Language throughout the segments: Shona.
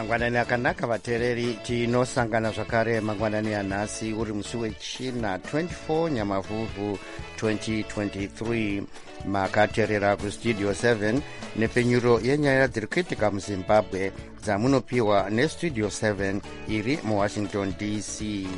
mangwanani akanaka vateereri, tinosangana zvakare mangwanani anhasi uri musi wechina 24 nyamavhuvhu 2023. makateerera kustudio 7 nepenyuro yenyaya dziri kuitika muzimbabwe dzamunopiwa nestudio 7 iri muwashington dc.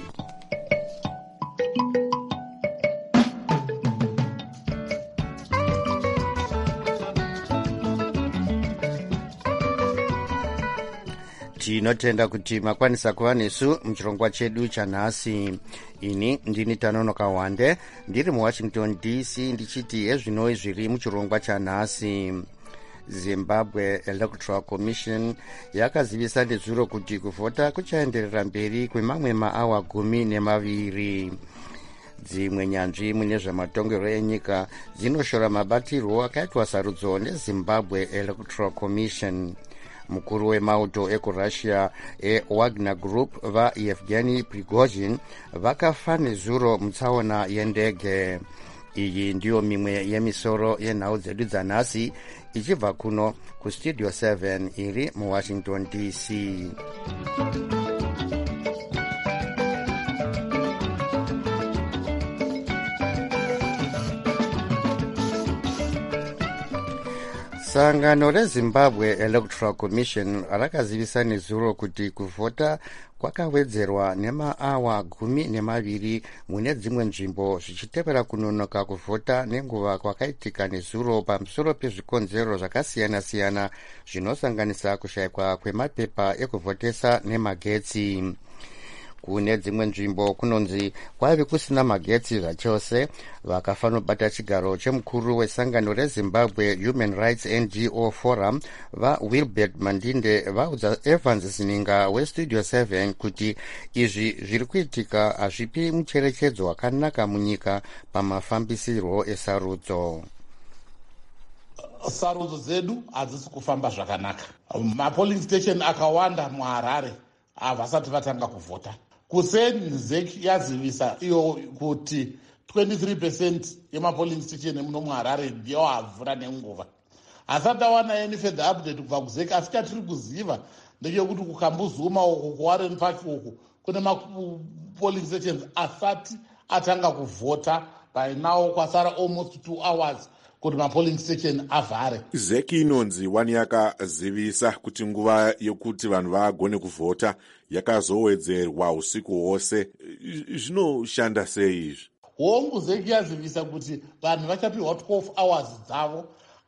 tinotenda kuti makwanisa kuva nesu muchirongwa chedu chanhasi. ini ndini Tanonoka Wande ndiri muwashington dc ndichiti ezvinoi zviri muchirongwa chanhasi. Zimbabwe Electoral Commission yakazivisa nezuro kuti kuvhota kuchaenderera mberi kwemamwe maawa 12. dzimwe nyanzvi mune zvematongerwo enyika dzinoshora mabatirwo akaitwa sarudzo neZimbabwe Electoral Commission. mukuru wemauto ekurussia eWagner Group vaEvgeny Prigozhin vakafa nezuro mutsaona yendege. iyi ndiyo mimwe yemisoro yenhau dzedu dzanhasi ichibva kuno kustudio 7 iri muwashington dc. sangano reZimbabwe Electoral Commission rakazivisa nezuro kuti kuvhota kwakawedzerwa nemaawa 12 mune dzimwe nzvimbo zvichitevera kunonoka kuvhota nenguva kwakaitika nezuro pamusoro pezvikonzero zvakasiyana-siyana zvinosanganisa kushayikwa kwemapepa ekuvhotesa nemagetsi. kune dzimwe nzvimbo kunonzi kwaive kusina magetsi zvachose. vakafanobata chigaro chemukuru wesangano reZimbabwe Human Rights NGO Forum vaWilbert Mandinde vaudza Evans Zininga westudio 7 kuti izvi zviri kuitika hazvipi mucherechedzo wakanaka munyika pamafambisirwo esarudzo. sarudzo dzedu hadzisi kufamba zvakanaka. mapolling station akawanda muHarare havasati vatanga kuvhota. kuseni ZEC yazivisa iyo kuti 23% yemapolling station emuno muHarare ndiyo havhura nenguva. hasati awana any further update kubva kuZEC, asi chatiri kuziva ndechekuti kukambuzuma uku kuWarren Park uku kune mapolling stations asati atanga kuvhota. by now kwasara almost 2 hours kuti mapolling station avhare. ZEC inonzi wani yakazivisa kuti nguva yokuti vanhu vagone kuvhota yakazowedzerwa usiku hwose. zvinoshanda sei izvi? hongu ZEC yazivisa kuti vanhu vachapiwa 12 hours dzavo,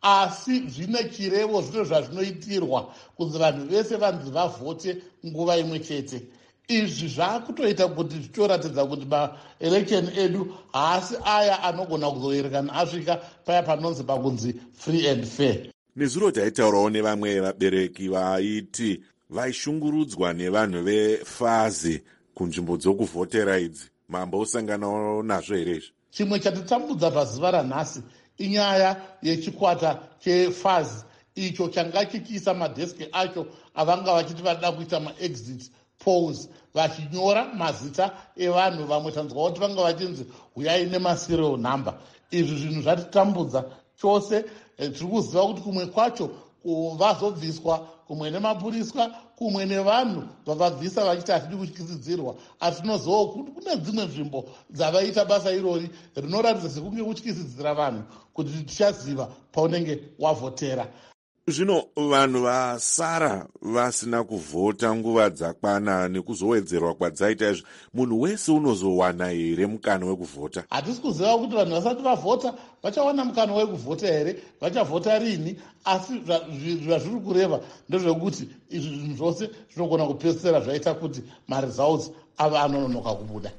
asi zvine chirevo zvino zvazvinoitirwa kunzi vanhu vese vanzi vavhote nguva imwe chete. izvi zvaakutoita kuti zvitoratidza kuti maelection edu haasi aya anogona kuzoerekana asvika paya panonzi pakunzi free and fair. nezuro taitaurawo nevamwe vabereki vaiti vaishungurudzwa nevanhu vefazi kunzvimbo dzokuvhotera idzi. mambousanganawo nazvo here izvi? chimwe chatitambudza pazuva ranhasi inyaya yechikwata chefazi icho changa chichiisa madheski acho avanga vachiti vada kuita maexit polls vachinyora mazita evanhu. vamwe tanzwa kuti vanga vachinzi huyai nemaserial number. izvi zvinhu zvatitambudza chose. tiri kuziva kuti kumwe kwacho vazobviswa, kumwe nemapuriswa, kumwe nevanhu vavabvisa vachiti hatidi kutyisidzirwa. asi tinozivawo kuti kune dzimwe nzvimbo dzavaita basa irori rinoratidza sekunge kutyisidzira vanhu kuti tichaziva paunenge wavhotera. zvino vanhu vasara vasina kuvhota nguva dzakwana nekuzowedzerwa kwadzaita izvi, munhu wese unozowana here mukana wekuvhota? hatisi kuziva kuti vanhu vasati vavhota vachawana mukana wekuvhota here, vachavhota rini. asi zvazviri kureva ndezvekuti izvi zvinhu zvose zvinogona kupedzisira zvaita kuti maresults ave anononoka kubuda.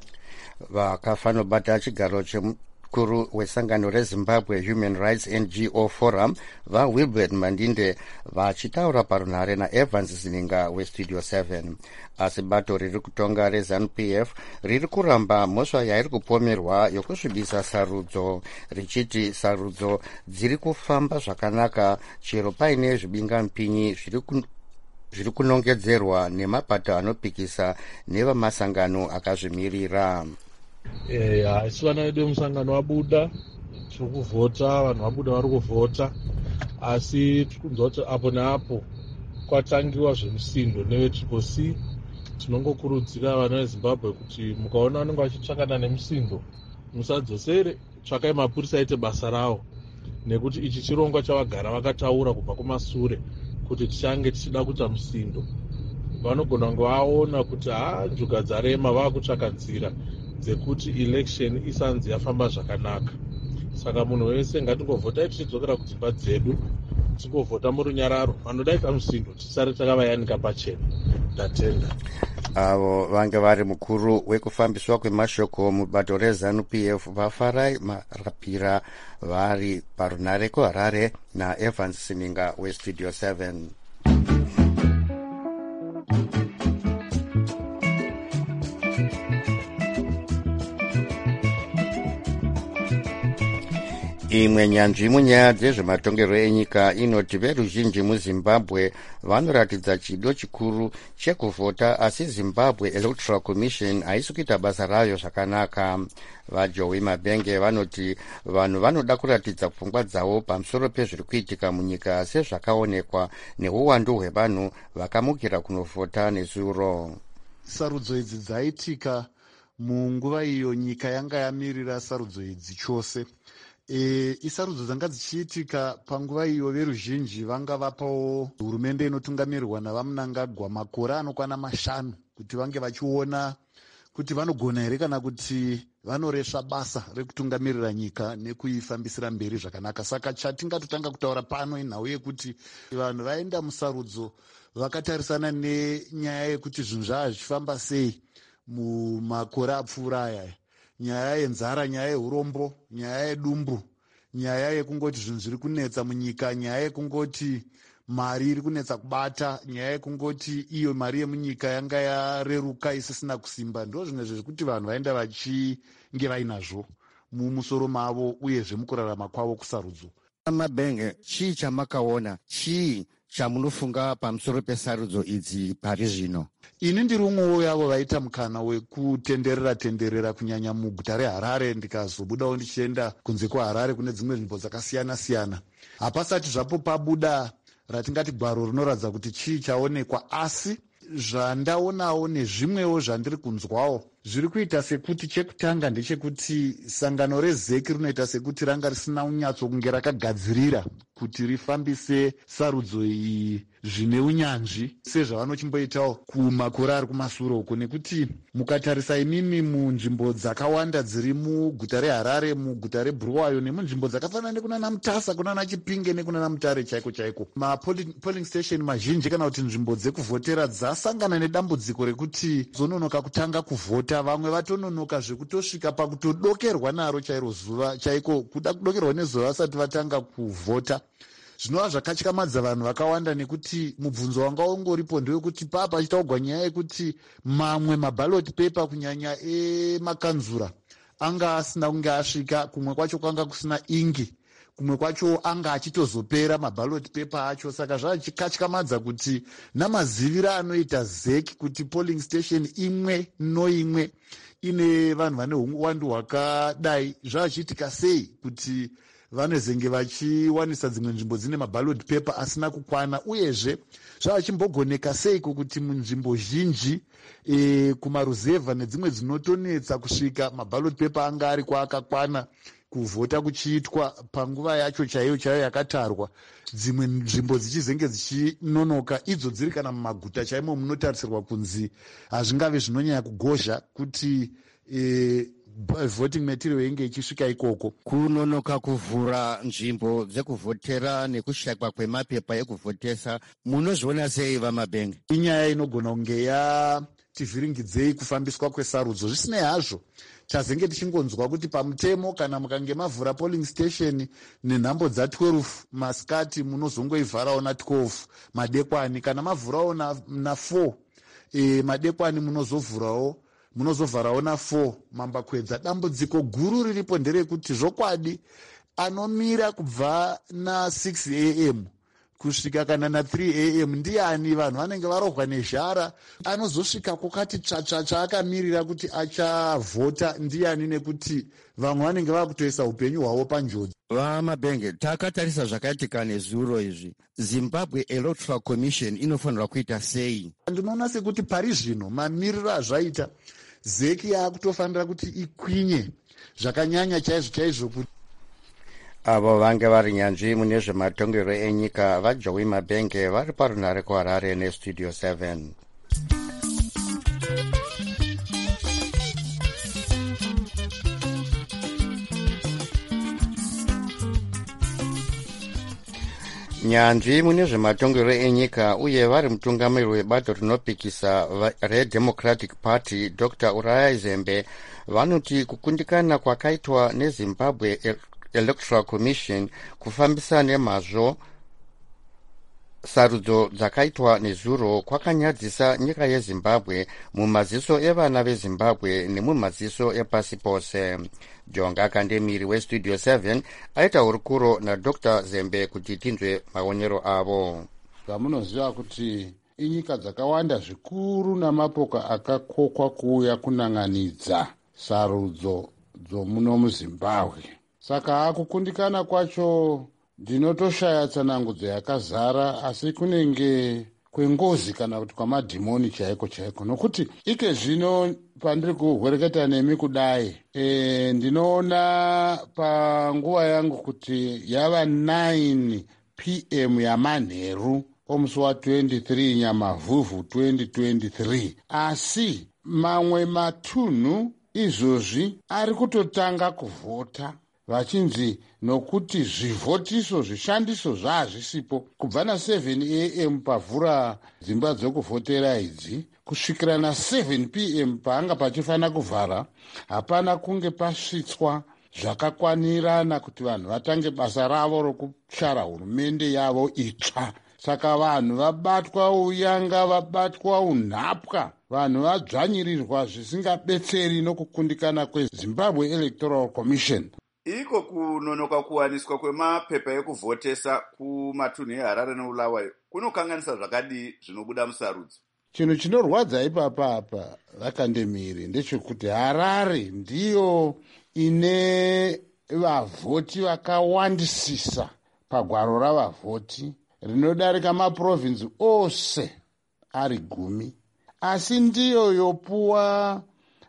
vakafanobata chigaro mukuru wesangano reZimbabwe Human Rights NGO Forum vaWilbert Mandinde vachitaura parunhare naEvans Zininga westudio 7. asi bato riri kutonga reZANU-PF riri kuramba mhosva yairi kupomerwa yokusvibisa sarudzo, richiti sarudzo dziri kufamba zvakanaka chero paine zvibingamupinyi zviri kunongedzerwa nemapato anopikisa nevamasangano akazvimirira. Asi vana vedu musangano wabuda tiri kuvhota, vanhu vabuda vari kuvhota, asi tiri kunzwa kuti apo neapo kwatangiwa zvemusindo nevetriple C. Tinongokurudzira vana vezimbabwe kuti mukaona vanenge vachitsvakana nemusindo musadzosere, tsvakai mapurisa aite basa ravo, nekuti ichi chirongwa chavagara vakataura kubva kumasure kuti tichange tichida kuita musindo. Vanogona kunge vaona kuti njuga dzarema, vakutsvaka nzira dzekuti election isanzi yafamba zvakanaka. Saka munhu wese ngatingovhotai tichidzokera kudzimba dzedu, tingovhota murunyararo. Vanodaita musindo tisare takavayanika pachena. Ndatenda. Avo vange vari mukuru wekufambiswa kwemashoko mubato reZANU-PF vafarai marapira vari parunare kuHarare naEvans Sininga weStudio 7. Imwe nyanzvi munyaya dzezvematongerwo enyika inoti veruzhinji muZimbabwe vanoratidza chido chikuru chekuvhota, asi Zimbabwe Electoral Commission haisi kuita basa rayo zvakanaka. VaJoey Mabenge vanoti vanhu vanoda kuratidza pfungwa dzavo pamusoro pezviri kuitika munyika sezvakaonekwa neuwandu hwevanhu vakamukira kunovhota nezuro. Sarudzo idzi dzaitika munguva iyo nyika yanga yamirira sarudzo idzi chose. Isarudzo dzanga dzichiitika panguva iyo veruzhinji vanga vapawo hurumende inotungamirirwa navaMnangagwa makore anokwana 5 kuti vange vachiona kuti vanogona here kana kuti vanoresva basa rekutungamirira nyika nekuifambisira mberi zvakanaka. Saka chatingatotanga kutaura pano inhau yekuti vanhu vaenda musarudzo vakatarisana nenyaya yekuti zvinhu zvava zvichifamba sei mumakore apfuura aya. Nyaya yenzara, nyaya yeurombo, nyaya yedumbu, nyaya yekungoti zvinhu zviri kunetsa munyika, nyaya yekungoti mari iri kunetsa kubata, nyaya yekungoti iyo mari yemunyika yanga yareruka isisina kusimba. Ndo zvimwe zvekuti vanhu vaenda vachinge vainazvo mumusoro mavo uyezve mukurarama kwavo kusarudzo. Mabenge, chii chamakaona, chii chamunofunga pamusoro pesarudzo idzi pari zvino? Ini ndiri umwewo yavo vaita mukana wekutenderera kunyanya muguta reHarare, ndikazobudawo ndichienda kunze kweHarare kune dzimwe nzvimbo dzakasiyana siyana. Hapasati zvapo pabuda ratingati gwaro rinoratidza kuti chii chaonekwa, asi zvandaonawo nezvimwewo zvandiri kunzwawo zviri kuita sekuti chekutanga ndechekuti sangano reZEC rinoita sekuti ranga risina unyatso kunge rakagadzirira kuti rifambise sarudzo iyi zvine unyanzvi sezvavanochimboitawo kumakore ari kumashure uko, nekuti mukatarisa imimi munzvimbo dzakawanda dziri muguta reHarare, muguta reBulawayo nemunzvimbo dzakafanana nekunana Mutasa, kunana Chipinge nekunana Mutare chaiko chaiko, mapolling station mazhinji kana kuti nzvimbo dzekuvhotera dzasangana nedambudziko rekuti zononoka kutanga kuvhota. Vamwe vatononoka zvekutosvika pakutodokerwa naro chairo zuva chaiko, kuda kudokerwa nezuva vasati vatanga kuvhota. Zvinova zvakatyamadza vanhu vakawanda, nekuti mubvunzo wanga ungoripo ndewekuti pachitaugwa nyaya yekuti mamwe maballot paper kunyanya emakanzura anga asina kunge asvika, kumwe kwacho kwanga kusina ingi, kumwe kwacho anga achitozopera maballot paper acho. Saka zvachikatyamadza kuti namazivira anoita ZEC kuti polling station imwe noimwe ine vanhu vane uwandu hwakadai zvachiitika sei kuti vanezenge vachiwanisa dzimwe nzvimbo dzine maballot paper asina kukwana, uyezve zvachimbogoneka seiko kuti munzvimbo zhinji kumaruzevha nedzimwe dzinotonetsa kusvika maballot paper anga ari kwaakakwana kuvhota kuchiitwa panguva yacho chaiyo yakatarwa, dzimwe nzvimbo dzichizenge dzichinonoka, idzo dziri kana mumaguta chaimo munotarisirwa kunzi hazvingave zvinonyanya kugozha kuti voting material inge ichisvika ikoko. Kunonoka kuvhura nzvimbo dzekuvhotera nekushakwa kwemapepa ekuvhotesa, munozviona sei vaMabenge? Inyaya inogona kunge yativhiringidzei kufambiswa kwesarudzo. Zvisinei hazvo, tazenge tichingonzwa kuti pamutemo kana mukange mavhura polling station nenhambo dza12 masikati munozongoivharawo na12 madekwani, kana mavhurawo na4 madekwani munozovharawo na4 mambakwedza. Dambudziko guru riripo nderekuti zvokwadi anomira kubva na6 am kusvika kana na3 am ndiani? Vanhu vanenge varohwa nezhara, anozosvika kokati tsvatsvatsva akamirira kuti achavhota ndiani, nekuti vamwe vanenge vakutoisa upenyu hwavo panjodzi. vamabhenge takatarisa zvakaitika nezuro izvi, Zimbabwe Electoral Commission inofanirwa kuita sei? Ndinoona sekuti pari zvino mamiriro azvaita ZEC yakutofanira kuti ikwinye zvakanyanya chaizvo kuti avo vange vari nyanzvi mune zvematongero enyika vaJoey Mabhenge vari parunhare kuHarare nestudio 7. Nyanzvi mune zvematongero enyika uye vari mutungamiri webato rinopikisa reDemocratic Party Dr. Uriah Zembe vanoti kukundikana kwakaitwa neZimbabwe Electoral Commission kufambisa nemazvo sarudzo dzakaitwa nezuro kwakanyadzisa nyika yeZimbabwe mumaziso evana veZimbabwe nemumaziso epasi pose. Jonga Kandemiri westudio 7 aita hurukuro naDr. Zembe kuti tinzwe maonero avo. Zvamunoziva kuti inyika dzakawanda zvikuru namapoka akakokwa kuuya kunanganidza sarudzo dzomuno muZimbabwe. Saka akukundikana kwacho ndinotoshaya tsanangudzo yakazara, asi kunenge kwengozi kana kuti kwamadhimoni chaiko nokuti ike zvino pandiri kuhwereketa nemi kudai ndinoona panguva yangu kuti yava 9 PM yamanheru omusi wa23 Nyamavhuvhu 2023, asi mamwe matunhu izvozvi ari kutotanga kuvhota vachinzi nokuti zvivhotiso zvishandiso zvazvisipo kubva na7 AM pavhura dzimba dzokuvhotera idzi kusvikira na7 PM paanga pachifanira kuvhara, hapana kunge pasvitswa zvakakwanirana kuti vanhu vatange basa ravo rokushara hurumende yavo itsva. Saka vanhu vabatwa uyanga, vabatwa unhapwa, vanhu vadzvanyirirwa zvisingabetseri nokukundikana kweZimbabwe Electoral Commission. Iko kunonoka kuwaniswa kwemapepa ekuvhotesa kumatunhu eHarare neBulawayo kunokanganisa zvakadii zvinobuda musarudzo? Chinhu chinorwadza ipapa apa Vakandemiri ndechekuti Harare ndiyo ine vavhoti vakawandisisa pagwaro ravavhoti rinodarika maprovinsi ose ari 10, asi ndiyo yopuwa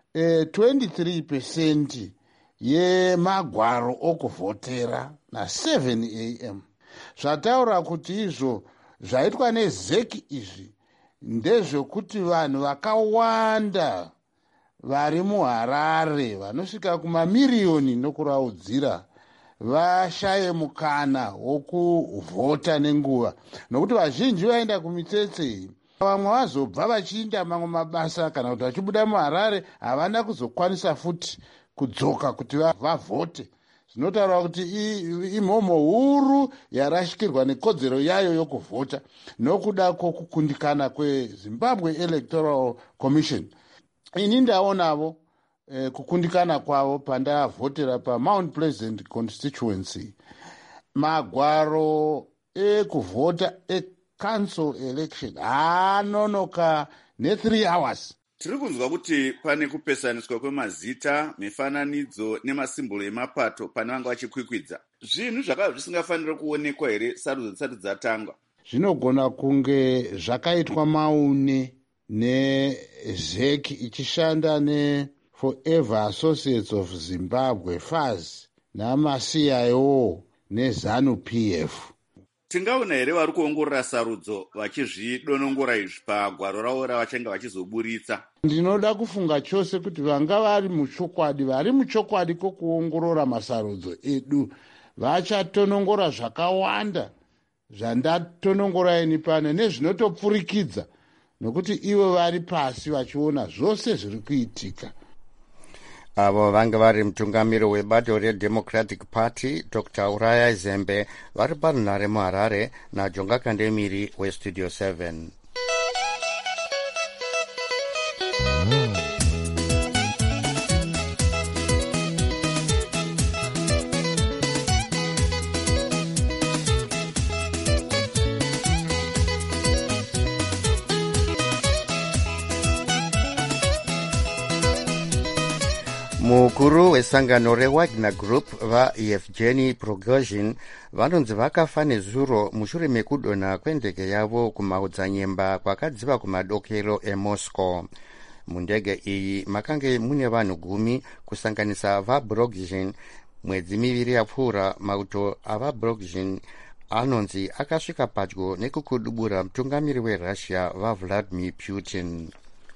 23% yemagwaro okuvhotera na7 AM. Zvataura kuti izvo zvaitwa neZEC izvi ndezvekuti vanhu vakawanda vari muHarare vanosvika kumamiriyoni nokuraudzira vashaye mukana wokuvhota nenguva, nokuti vazhinji vaenda kumitsetse. Vamwe vazobva vachiinda mamwe mabasa kana kuti vachibuda muHarare havana kuzokwanisa futi kudzoka kuti vavhote. Zvinotaura kuti imhomo huru yarashikirwa nekodzero yayo yokuvhota nokuda kwokukundikana kweZimbabwe Electoral Commission. Ini ndaonavo kukundikana kwavo pandavhotera paMount Pleasant constituency. Magwaro ekuvhota ecouncil election anonoka ne3 hours. Tiri kunzwa kuti pane kupesaniswa kwemazita, mifananidzo nemasimbolo emapato pane vanga vachikwikwidza. Zvinhu zvakava zvisingafaniri kuonekwa here sarudzo dzisati dzatangwa? Zvinogona kunge zvakaitwa maune neZEC ichishanda neForever Associates of Zimbabwe FAZ namaCIO neZANU-PF. Tingaona here vari kuongorora sarudzo vachizvidonongora izvi pagwaro ravo ravachange vachizoburitsa? Ndinoda kufunga chose kuti vanga vari muchokwadi kokuongorora masarudzo edu vachatonongora zvakawanda zvandatonongora ini pano nezvinotopfurikidza, nokuti ivo vari pasi vachiona zvose zviri kuitika. Avo vange vari mutungamiri webato reDemocratic Party Dr. Uriah Zembe vari parunhare muHarare naJonga Kandemiri westudio 7. mukuru wesangano rewagner group vaevgeny prigozhin vanonzi vakafa nezuro mushure mekudonha kwendege yavo kumaodzanyemba kwakadziva kumadokero emoscow. Mundege iyi makange mune vanhu 10 kusanganisa vaprigozhin. Mwedzi miviri yapfuura mauto avaprigozhin anonzi akasvika padyo nekukudubura mutungamiri werussia vaVladimir Putin.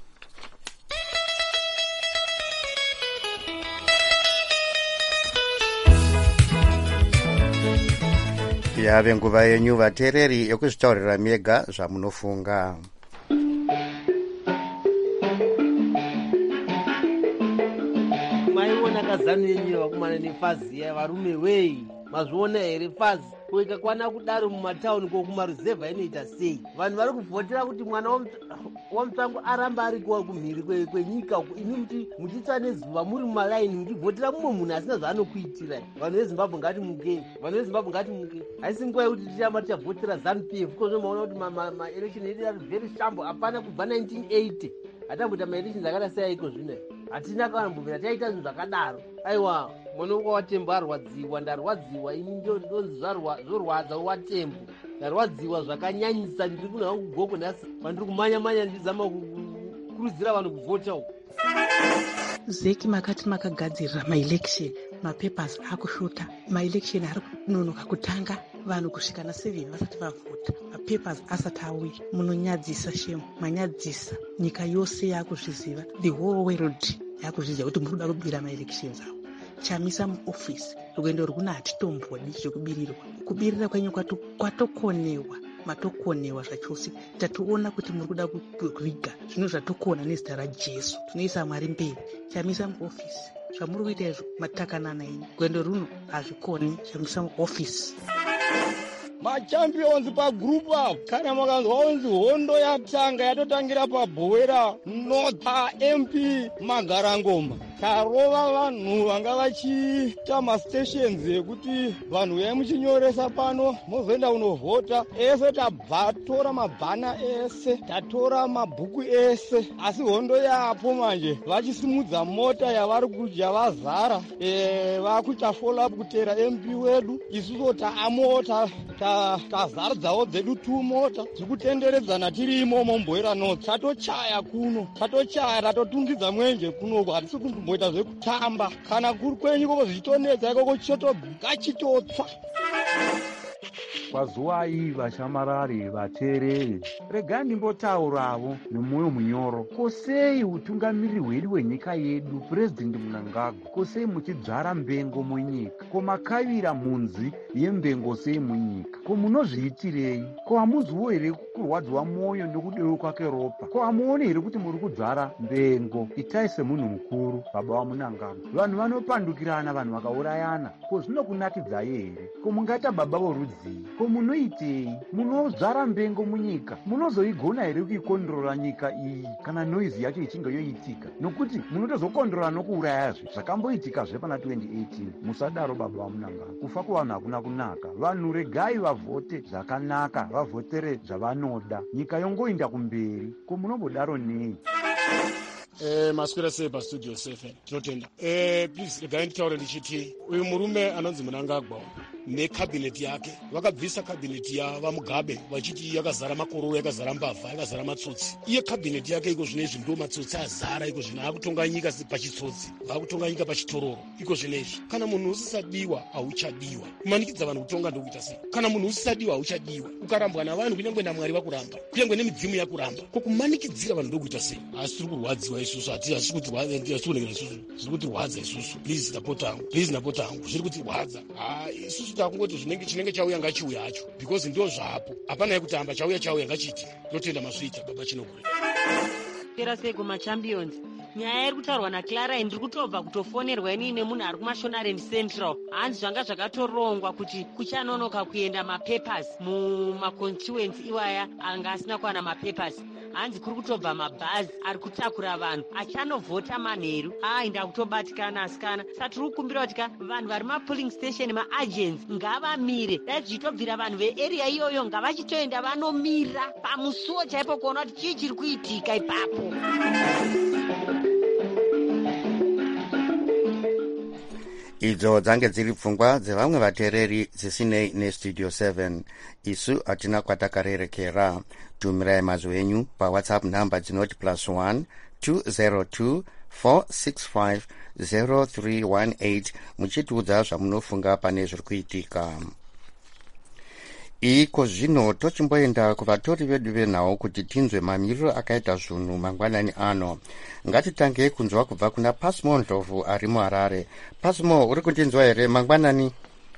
Yave nguva yenyu vateereri yokuzvitaurira mega zvamunofunga. Maiona kazano yenyu vakomana nefazi varume wei mazviona here fazi kuikakwana kudaro mumatauni kokumaruzevha inoita sei? Vanhu vari kuvhotera kuti mwana waMutsango aramba ari kumhiri kwenyika uku, ini muchitsa nezuva muri mumalaini muchivhotera mumwe munhu asina zvaanokuitirai. Vanhu vezimbabwe ngatimukei, vanhu vezimbabwe ngatimukei. Haisi nguva yekuti tichamba tichavhotera ZANU-PF kozvo maona kuti maelection edu ari very shambo. Hapana kubva 1980 hatamboita maelections akada sei iko zvino. Hatina kana mbuvira taita zvinhu zvakadaro. Aiwa mwanongo waTembo arwadziwa, ndarwadziwa ini ndonzi zorwadza waTembo. Ndarwadziwa zvakanyanyisa, ndiri kuna hangu goko nhasi pandiri kumanya ndizama kukurudzira vanhu kuvhota uko. Zeki makati makagadzirira maelection, mapapers akushuta, maelection ari kunonoka kutanga vanhu kusvika na7 vasati vavhota, mapapers asati auya. Munonyadzisa shemu, manyadzisa. Nyika yose yakuzviziva, the whole world yakuzviziva kuti muri kuda kubira maelections awo. Chamisa muofisi rwendo rwuna hatitombodi zvekubirirwa. Kubirira kwenyu kwatokonewa, matokonewa zvachose. Tatoona kuti muri kuda kuriga zvino zvatokona nezita raJesu. Tinoisa Mwari mberi. Chamisa muofisi zvamuri kuita izvo matakanana ini. Rwendo runo hazvikoni. Chamisa muofisi. Machampions pagroup up kana makanzwa unzi hondo yatanga yatotangira paBhowera North MP Magarangomba. Tarova vanhu vanga vachiita mastations ekuti vanhu uyai muchinyoresa pano mozoenda kunovhota. Ese tabva tora mabhana ese, tatora mabhuku ese, asi hondo yapo manje vachisimudza mota yavari kudya vazara. Vakuita follow up kutera MP wedu. Isusu taamota tazaradzawo dzedu 2 mota dzikutenderedzana tiri imomo muBhowera North. Tatochaya kuno, tatochaya tatotungidza mwenje kunoko. Hatisi kumboita zvekutamba. Kana kuri kwenyu koko zvichitonetsa ikoko chitotsva. Pazuva iyi vashamarari vateereri, regai ndimbotaurawo nemwoyo munyoro. Kosei utungamiriri hwedu hwenyika yedu, Purezidendi Mnangagwa, kosei muchidzvara mbengo munyika? Ko makavira mhunzi yembengo sei munyika? Ko munozviitirei? Ko hamunzwiwo here kurwadziwa mwoyo nokudeuka kwake ropa? Ko hamuoni here kuti muri kudzvara mbengo? Itai semunhu mukuru, baba vaMunangagwa. Vanhu vanopandukirana, vanhu vakaurayana. Ko zvinokunakidzai here? Ko mungaita baba vorudzii? Ko munoitei? Munodzvara mbengo munyika? Munozoigona here kuikondorora nyika iyi kana noizi yacho ichinge yoitika? Nokuti munotozokondorora nokuurayazve zvakamboitikazve pana 2018. Musadaro baba vaMunangagwa. Kufa kuvanhu hakuna kunaka. Vanhu regai vavhote zvakanaka, vavhotere zvavanoda. Nyika yongoinda kumberi. Ko munombodaro nei? Maswera sei pastudio 7 tinotenda. Please regai nditaure ndichiti uyu murume anonzi Mnangagwa nekabineti yake vakabvisa kabineti yavaMugabe vachiti yakazara makororo, yakazara mbavha, yakazara matsotsi. Iye kabineti yake iko zvinezvi ndo matsotsi azara iko zvino. Akutonga nyika pachitsotsi, akutonga nyika pachitororo iko zvinezvi. Kana munhu usisadiwa hauchadiwa. Kumanikidza vanhu kutonga ndokuita sei? Kana munhu usisadiwa hauchadiwa. Ukarambwa navanhu kunyangwe naMwari vakuramba, kunyangwe nemidzimu yakuramba, ko kumanikidzira vanhu ndokuita sei? Asi tiri kurwadziwa isusu, hatisi kutirwadza isusu, zviri kutirwadza isusu. Please napota hangu zviri kutirwadza. Isusu takungoti chinenge chauya ngachiuya hacho, because ndo zvapo. Hapana yekutamba, chauya ngachiti. Totenda masvita baba Chinogure. Pera sei kumachampions. Nyaya iri kutaurwa naClara ndiri kutobva kutofonerwa ini nemunhu ari kuMashonaland Central. Hanzi zvanga zvakatorongwa kuti kuchanonoka kuenda mapapers mumaconstituency iwaya anga asina kuwana mapapers. Hanzi kuri kutobva mabhazi ari kutakura vanhu achanovhota manheru. Ndakutobatikana asikana. Saka tiri kukumbira kuti vanhu vari mapolling station maagents ngavamire. Dai zvichitobvira vanhu vearea iyoyo ngavachitoenda vanomira pamusuwo chaipo kuona kuti chii chiri kuitika ipapo. idzo dzange dziri pfungwa dzevamwe vateereri dzisinei nestudio 7. isu hatina kwatakarerekera. tumirai mazwi enyu pawhatsapp nhamba dzinoti +1 202 465 0318 muchitiudza zvamunofunga pane zviri kuitika. iko zvino tochimboenda kuvatori vedu venhau kuti tinzwe mamiriro akaita zvinhu mangwanani ano. ngatitange kunzwa kubva kuna Pasmo Ndlovu ari muHarare. Pasmo, uri kundinzwa here mangwanani?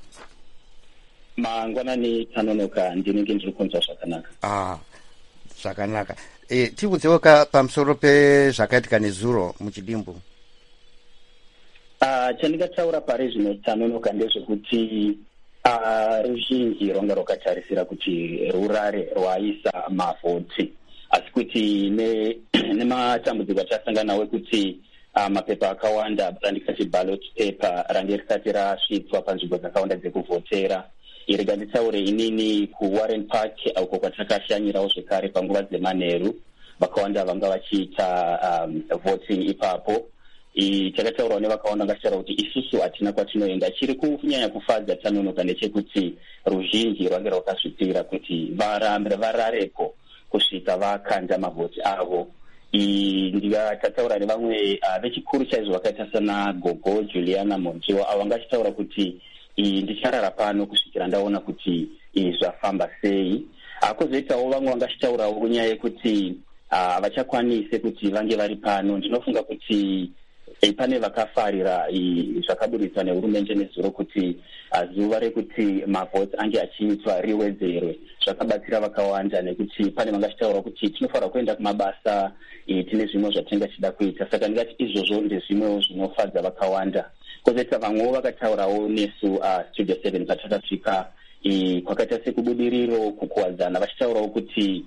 Mangwanani tanonoka, ndinenge ndiri kunzwa zvakanaka. Zvakanaka. Tiudzewo pamusoro pezvakaitika nezuro muchidimbu. Chandingataura pari zvino tanonoka ndezvekuti ruzhinji rwanga rwakatarisira kuti rurare rwaisa mavhoti, asi kuti nematambudziko atasangana nawo ekuti mapepa akawanda randikati ballot paper range risati rasvitswa panzvimbo dzakawanda dzekuvhotera. Rega nditaure inini kuWarren Park uko kwatakashanyirawo zvekare panguva dzemanheru, vakawanda vanga vachiita voting ipapo. Takataurawo nevakawanda ngachitaura kuti isusu hatina kwatinoenda. Chiri kunyanya kufadza tanonoka ndechekuti ruzhinji rwange rwakasvipira kuti vararepo kusvika vakanda mavhoti avo. Ndikataura nevamwe vechikuru chaizvo vakaita sana Gogo Juliana Monjiwa, avo vangachitaura kuti ndicharara pano kusvikira ndaona kuti zvafamba sei. Kozoitawo vamwe vangachitaurawo kunyaya yekuti havachakwanise kuti vange vari pano. Ndinofunga kuti pane vakafarira zvakaburiswa nehurumende nezuro kuti zuva rekuti mavhoti ange achiitwa riwedzerwe. Zvakabatsira vakawanda nekuti pane vangachitaura kuti tinofanira kuenda kumabasa, tine zvimwe zvatinenge tichida kuita. Saka ndingati izvozvo ndezvimwewo zvinofadza vakawanda. Kozoita vamwewo vakataurawo nesu studio 7 patakasvika kwakaita sekubudiriro kukuwadzana, vachitaurawo kuti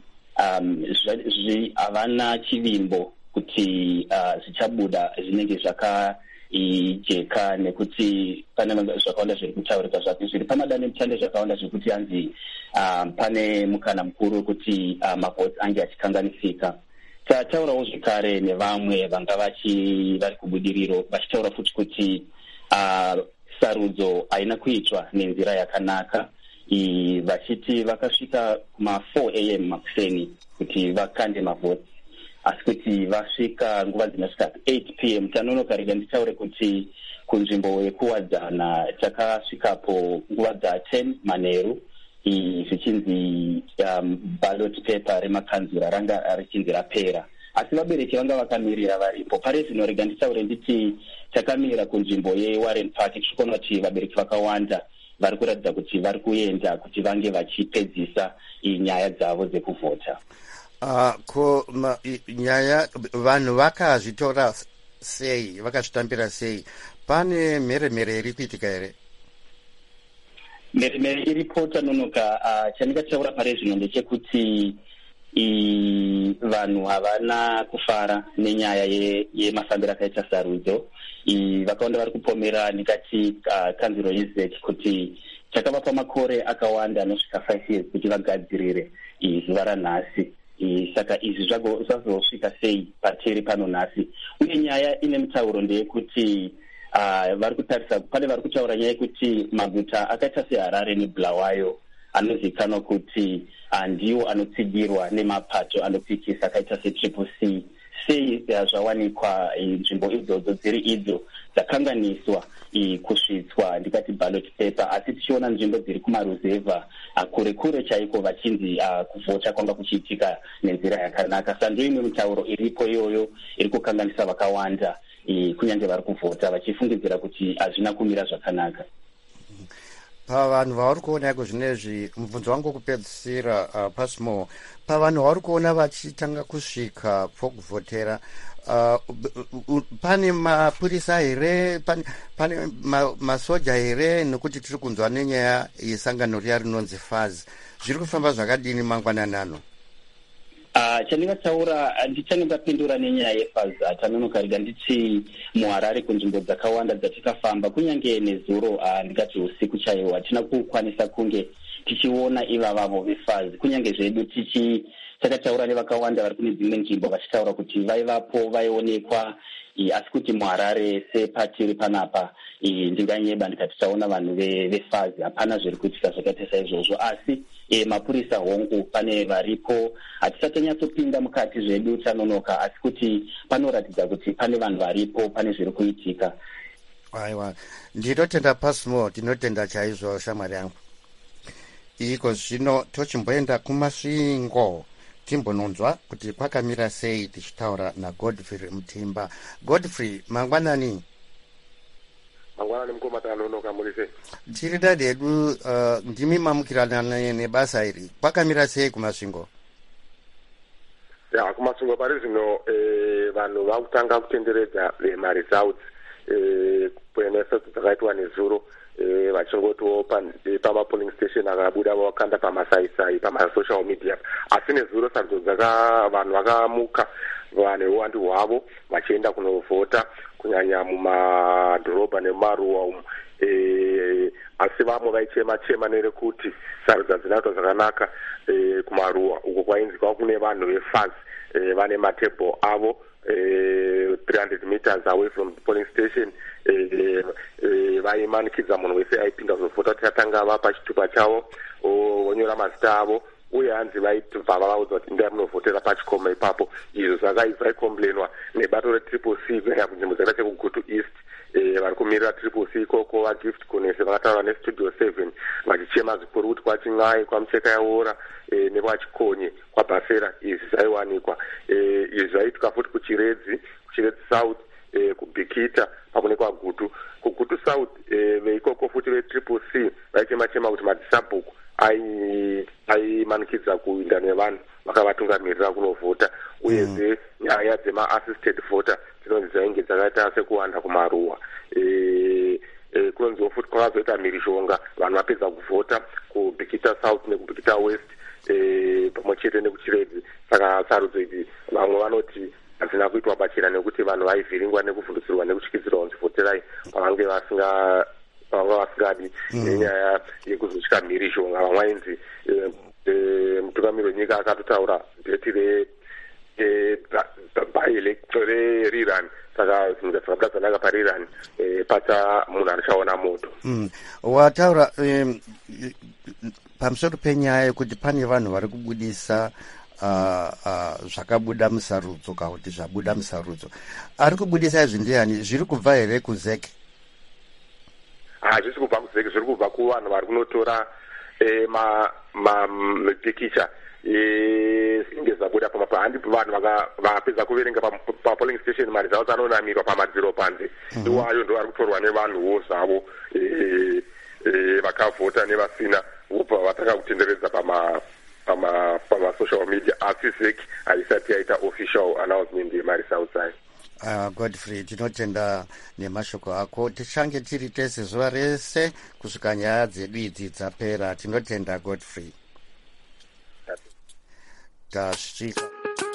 havana chivimbo kuti zvichabuda zvinenge zvakajeka, nekuti pane zvakawanda zviri kutaurika zviri pamadane mutande zvakawanda zvekuti hanzi pane mukana mukuru wekuti mavhoti ange achikanganisika. Tataurawo zvekare nevamwe vanga vari kubudiriro, vachitaura futi kuti sarudzo haina kuitwa nenzira yakanaka, vachiti vakasvika kuma4 am makuseni kuti vakande mavhoti, asi kuti vasvika nguva dzinosvika 8 p.m. Tanonoka rega nditaure kuti kunzvimbo yekuwadzana takasvikapo nguva dza10 manheru, zvichinzi ballot paper remakanzura ranga richinzi rapera, asi vabereki vanga vakamirira varipo. Pari zvino rega nditaure nditi takamira kunzvimbo yeWarren Park, tichikona kuti vabereki vakawanda vari kuratidza kuti vari kuenda kuti vange vachipedzisa nyaya dzavo dzekuvhota. Nyaya vanhu vakazvitora sei, vakazvitambira sei? Pane mheremhere iri kuitika here? Mheremhere iripo tanonoka. Chandingataura pari zvino ndechekuti vanhu havana kufara nenyaya yemafambiro akaita sarudzo. Vakawanda vari kupomera ndikati kanzuro yeZEC kuti takavapa makore akawanda anosvika 5 years kuti vagadzirire zuva ranhasi. Saka izvi zvazosvika sei pateri pano nhasi? Uye nyaya ine mutauro ndeyekuti vari kutarisa, pane vari kutaura nyaya yekuti maguta akaita seHarare neBulawayo anozivikanwa kuti ndiwo anotsigirwa nemapato anopikisa akaita seCCC. Sei zvawanikwa nzvimbo idzodzo dziri idzo dzakanganiswa kusvitswa ndikati ballot paper, asi tichiona nzvimbo dziri kumaruzevha kure kure chaiko vachinzi kuvhota kwanga kuchiitika nenzira yakanaka. Saka imwe mitauro iripo iyoyo iri kukanganisa vakawanda, kunyange vari kuvhota vachifungidzira kuti hazvina kumira zvakanaka. Pavanhu vauri kuona yako zvinezvi, mubvunzo wangu wokupedzisira Pasmo, pavanhu vauri kuona vachitanga kusvika pokuvhotera, pane mapurisa here, pane masoja here, nekuti tiri kunzwa nenyaya yesangano riya rinonzi FAZ? Zviri kufamba zvakadini mangwanani ano? Chandingataura ndichandingapindura nenyaya yeFAZ tanonoka rega nditi muHarare kunzvimbo dzakawanda dzatikafamba, kunyange nezuro ndikati usiku chaiwo hatina kukwanisa kunge tichiona ivavavo veFAZ. Kunyange zvedu takataura nevakawanda vari kune dzimwe nzvimbo vachitaura kuti vaivapo, vaionekwa asi kuti muharare sepatiri panapa ndinganyeba ndikati taona vanhu vefazi hapana zviri kuitika zvakaita saizvozvo, asi mapurisa hongu pane varipo. Hatisatonyatso mukati zvedu tanonoka, asi kuti panoratidza kuti pane vanhu varipo, pane zviri kuitika. Aiwa, ndinotenda pasmo, tinotenda chaizvo shamwari yangu. Iko zvino tochimboenda kumasvingo timbononzwa kuti kwakamira sei tichitaura naGodfrey Mutimba. Godfrey, mangwanani? Mangwanani mukoma tanonoka muri sei? Tiri dadi edu ndimi mamukirana nebasa iri. Kwakamira sei kumasvingo? Ya, kumasvingo pari zvino vanhu vakutanga kutenderedza maresults kuenesa dzakaitwa nezuro vachingotiwo pamapolling station akabuda vakanda pamasaisai pamasocial media, asi nezuro sarudzo vanhu vakamuka vane uwandu hwavo vachienda kunovhota kunyanya mumadhorobha nemumaruwa umu. Asi vamwe vaichema nerekuti sarudzo dzinoitwa zvakanaka kumaruwa uko kwainzwa kune vanhu vefazi vane matebho avo 300 meters away from the polling station. Vaimanikidza munhu wese aipinda kuzovhota kuti atanga vapa chitupa chavo vonyora mazita avo, uye hanzi vaibva vavaudza kuti ndai munovhotera pachikoma ipapo. Izvo zvaikomplainwa nebato retriple C kuenda kunzvimbo dzakaita chekugutu east. Vari kumirira triple C ikoko vagift kunese vakataura nestudio 7 vachichema zvikuru kuti kwachin'ai, kwamucheka yaora nekwachikonye, kwabhasera izvi zvaiwanikwa. Izvi zvaiitika futi kuchiredzi south, kubhikita pamwe nekwagutu. Kugutu south veikoko futi vetriple C vaichema kuti madhisabhuku aimanikidza kuinda nevanhu vakavatungamirira kunovhota, uyezve nyaya dzema-assisted voter dzinonzi dzainge dzakaita sekuwanda kumaruwa. Kunonziwo futi kwakazoita mhirizhonga vanhu vapedza kuvhota kubhikita south nekubhikita west pamwe chete nekuchiredzi. Saka sarudzo idzi vamwe vanoti hadzina kuitwa pachena nekuti vanhu vaivhiringwa nekuvhundutsirwa nekutyisidzirwa kunzivhoterai pavange vasingadi nenyaya yekuzotya mhirizhonga. Vamwe vainzi mutungamiri wenyika akatotaura dheti reIran, saka zvinhu zvakabva zvanaka paIran pata munhu anochaona moto. Wataura pamusoro penyaya yekuti pane vanhu vari kubudisa zvakabuda musarudzo kana kuti zvabuda musarudzo. Ari kubudisa izvi ndiani? Zviri kubva here kuZEC? Hazvisi kubva kuZEC, zviri kubva kuvanhu vari kunotora mapikicha zvinenge zvabuda pamapo. Handi vanhu vakapedza kuverenga papolling station mari dzavo dzanonamirwa pamadziro panze, iwayo ndo vari kutorwa nevanhuwo zvavo vakavhota nevasina, vobva vatanga kutenderedza pama-social media, asi ZEC haisati yaita official announcement yemaresults ayo. Godfrey, tinotenda nemashoko ako. Tichange tiri tese zuva rese kusvika nyaya dzedu idzi dzapera. Tinotenda Godfrey. Tasvika.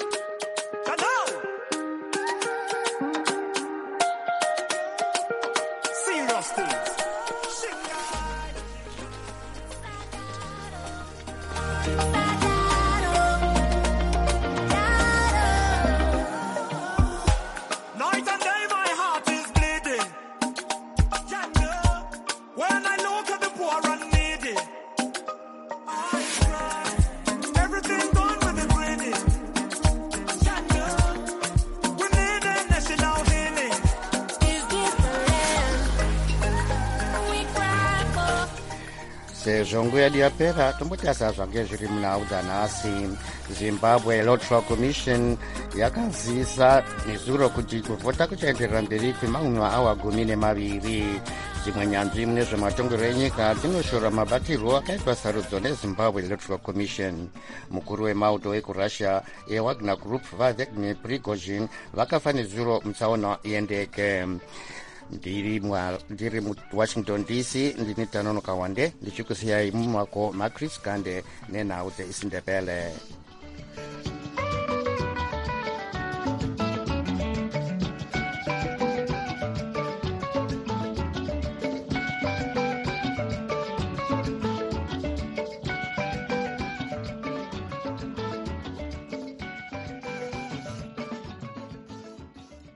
Sezvo nguva yedu yapera, tombotasa ngezviri munhau dzanhasi. Zimbabwe Electoral Commission yakazisa nezuro kuti kuvhota kuchaenderera mberi kwemamwe maawa 12. Dzimwe nyanzvi mune zvematongerwo enyika dzinoshora mabatirwo akaitwa sarudzo neZimbabwe Electoral Commission. Mukuru wemauto wekurussia eWagner Group vaVyevgeny Prigozhin vakafa nezuro mutsaona yendeke. Ndiri muWashington DC, ndini Tanonoka Wande, ndichikusiyai mumako maChris Gande nenhau dzeIsindebele.